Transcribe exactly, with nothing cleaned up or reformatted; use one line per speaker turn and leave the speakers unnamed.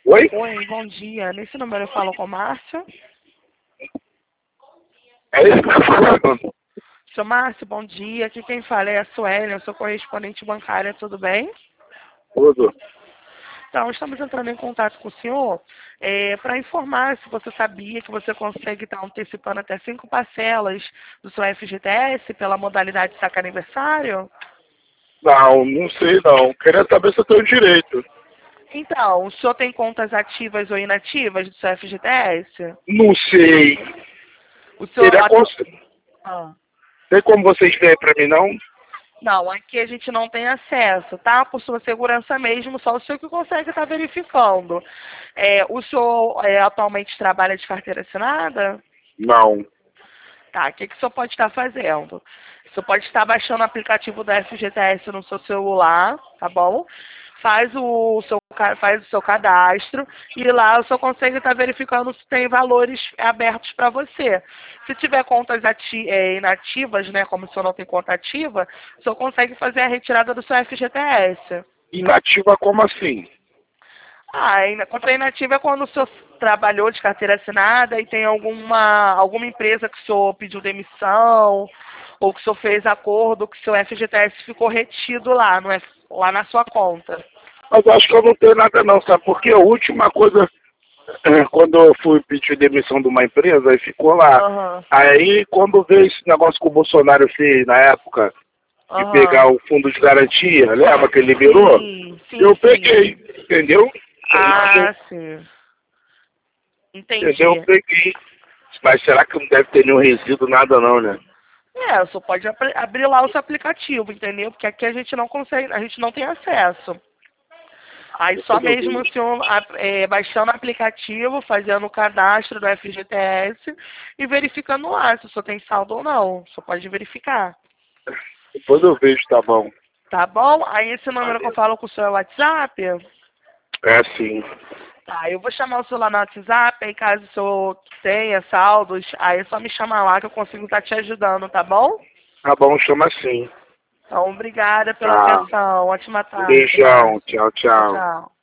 Oi?
Oi, bom dia. Nesse número eu falo com o Márcio.
É isso que tá falando?
Seu Márcio, bom dia. Aqui quem fala é a Sueli, eu sou correspondente bancária, tudo bem?
Tudo.
Então, estamos entrando em contato com o senhor para informar se você sabia que você consegue estar antecipando até cinco parcelas do seu F G T S pela modalidade saque aniversário.
Não, não sei não. Queria saber se eu tenho direito.
Então, o senhor tem contas ativas ou inativas do seu F G T S?
Não sei.
O senhor...
Queria
atu-
cons...
Ah.
Tem como vocês verem pra mim, não?
Não, aqui a gente não tem acesso, tá? Por sua segurança mesmo, só o senhor que consegue estar verificando. É, o senhor é, atualmente trabalha de carteira assinada?
Não.
Tá, o que, que o senhor pode estar fazendo? O senhor pode estar baixando o aplicativo da F G T S no seu celular, tá bom? Faz o seu, ca- faz o seu cadastro e lá o senhor consegue estar verificando se tem valores abertos para você. Se tiver contas ati- eh, inativas, né, como o senhor não tem conta ativa, o senhor consegue fazer a retirada do seu F G T S.
Inativa como assim?
Ah, ina- conta inativa é quando o senhor trabalhou de carteira assinada e tem alguma, alguma empresa que o senhor pediu demissão ou que o senhor fez acordo que o seu F G T S ficou retido lá, não é, lá na sua conta.
Mas eu acho que eu não tenho nada não, sabe? Porque a última coisa, eh, quando eu fui pedir demissão de uma empresa, aí ficou lá.
Aham,
Aí quando veio esse negócio que o Bolsonaro fez na época, de pegar
aham.
o fundo de garantia, lembra que ele liberou?
Sim, sim,
Eu
sim.
peguei, entendeu?
Ah, sim.
Entendeu? Eu
Entendi.
peguei. Mas será que não deve ter nenhum resíduo, nada não, né?
É, só pode apri- abrir lá o seu aplicativo, entendeu? Porque aqui a gente não consegue, a gente não tem acesso. Aí só
Depois eu
mesmo o
vejo.
senhor a- é, baixando o aplicativo, fazendo o cadastro do F G T S e verificando lá se o senhor tem saldo ou não. Só pode verificar.
Depois eu vejo, tá bom.
Tá bom? Aí esse número que eu
Valeu.
falo com o senhor é o WhatsApp?
É assim.
Tá, eu vou chamar o senhor lá no WhatsApp, aí caso o senhor tenha saldos, aí é só me chamar lá que eu consigo estar te ajudando, tá bom?
Tá bom, chama assim.
Então, obrigada pela
Tá.
atenção. Ótima
Um
tarde,
beijão.
Márcio.
Tchau,
Tchau,
tchau.
tchau.